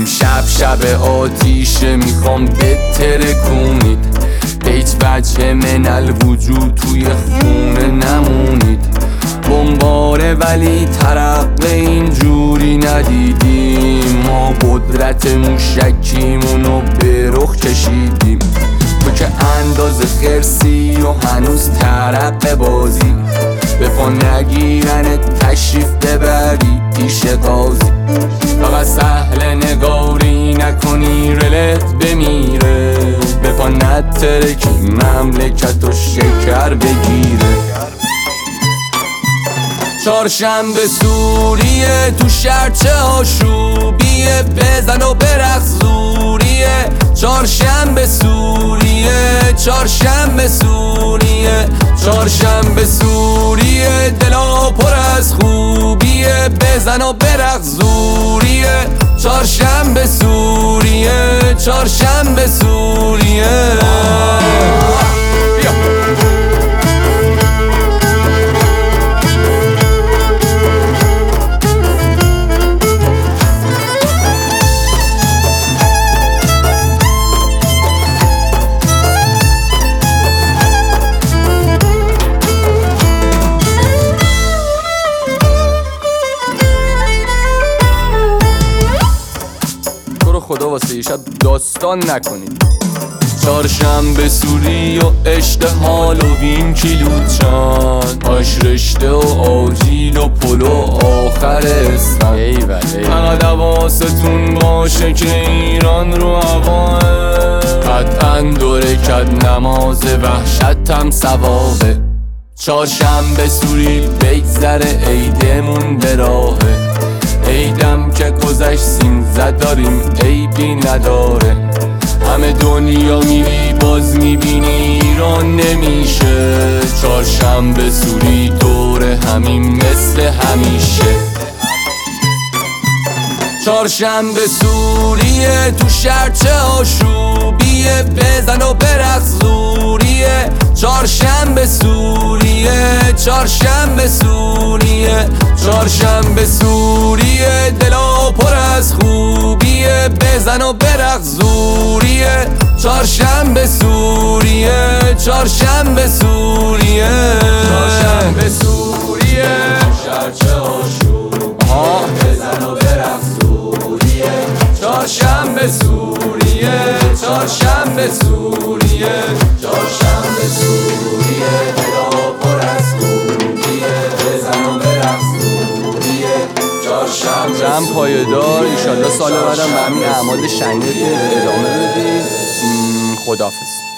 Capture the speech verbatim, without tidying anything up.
امشب شب آتیشه میخوام بترکونید، به هیچ وجه من الوجود توی خونه نمونید. بمباره ولی ترقه اینجوری ندیدیم، ما قدرت موشکیمونو به رخ کشیدیم. تو که اندازه خرسی و هنوز ترقه بازی، به پا نگیرنت تشریف ببری پیش قاضی. فقط سهل نگاری نکنی رلت بمیره، به پا نترکی مملکت و شکر بگیره. چهارشنبه سوریه تو شرچه آشوبیه، بزن و برقص زوریه. چهارشنبه سوریه، چهارشنبه سوریه، چهارشنبه سوریه، دلا پر از خوبیه، بزن و برقص زوریه. چهارشنبه سوریه، چهارشنبه سوریه. خدا واسه یه شب داستان نکنید. چهارشنبه سوری و عشق هالووین کیلوچان، آش رشته و آجیل و پلو آخر اسفند. فقط حواستون باشه که ایران رو هواه، قطعا دوره کد نماز وحشت هم ثوابه. چهارشنبه سوری بگذره عیدمون به راهه، عیدم که گذشت سینزده داریم عیبی نداره. همه دنیا میری باز میبینی ایران نمیشه، چهارشنبه سوری دوره همین مثل همیشه. چهارشنبه سوریه تو شرچه آشوبیه، بزن و برقص زوریه. چهارشنبه سوریه، چهارشنبه سوریه، چهارشنبه سوریه، دلا پر از خوبیه، بزن و برقص زوریه. چهارشنبه سوریه، چهارشنبه سوریه، چهارشنبه سوریه، شرچه آشوبیه، بزن و برقص زوریه. چهارشنبه سوریه، چهارشنبه سوریه، چهارشنبه سوریه، دلا پر از خوبیه، بزن و برقص زوریه. چهارشنبه جمع پایدار، ایشالله سال بعدم به همین اعمال شنیع ادامه بدید. خداحافظ.